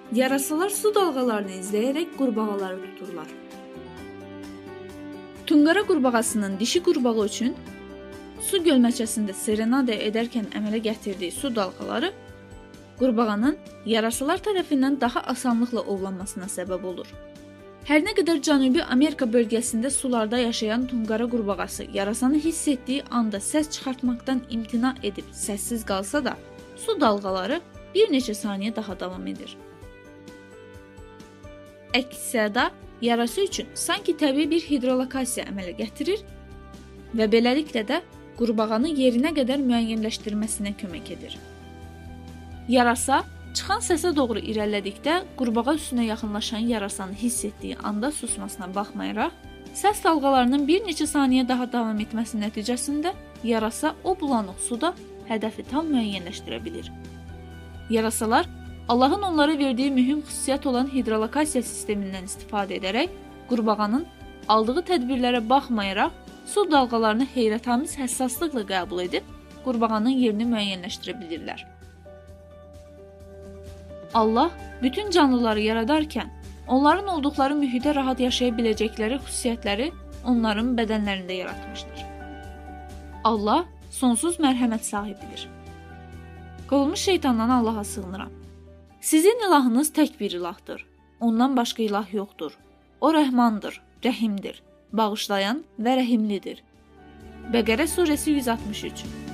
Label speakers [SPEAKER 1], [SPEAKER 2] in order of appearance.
[SPEAKER 1] Yarasalar su dalğalarını izləyərək qurbağaları tuturlar. Tunqara qurbağasının dişi qurbağa üçün su gölməçəsində serenada edərkən əmələ gətirdiyi su dalğaları qurbağanın yarasalar tərəfindən daha asanlıqla ovlanmasına səbəb olur. Hər nə qədər Cənubi Amerika bölgəsində sularda yaşayan tunqara qurbağası yarasanı hiss etdiyi anda səs çıxartmaqdan imtina edib səssiz qalsa da, su dalğaları bir neçə saniyə daha davam edir. Əks-səda yarası üçün sanki təbii bir hidrolokasiya əmələ gətirir və beləliklə də qurbağanı yerinə qədər müəyyənləşdirməsinə kömək edir. Yarasa çıxan səsə doğru irəlilədikdə qurbağa üstünə yaxınlaşan yarasanı hiss etdiyi anda susmasına baxmayaraq, səs dalğalarının bir neçə saniyə daha davam etməsi nəticəsində yarasa o bulanıq suda hədəfi tam müəyyənləşdirə bilir. Yarasalar Allahın onlara verdiyi mühüm xüsusiyyət olan hidrolokasiya sistemindən istifadə edərək qurbağanın aldığı tədbirlərə baxmayaraq su dalğalarını heyrətamiz həssaslıqla qəbul edib qurbağanın yerini müəyyənləşdirə bilirlər. Allah bütün canlıları yaradarkən onların olduqları mühitə rahat yaşaya biləcəkləri xüsusiyyətləri onların bədənlərində yaratmışdır. Allah sonsuz mərhəmət sahibidir. Qovulmuş şeytandan Allaha sığınıram. Sizin ilahınız tək bir ilahdır. Ondan başqa ilah yoxdur. O rəhmandır, rəhimdir, bağışlayan və rəhimlidir. Bəqərə surəsi 163.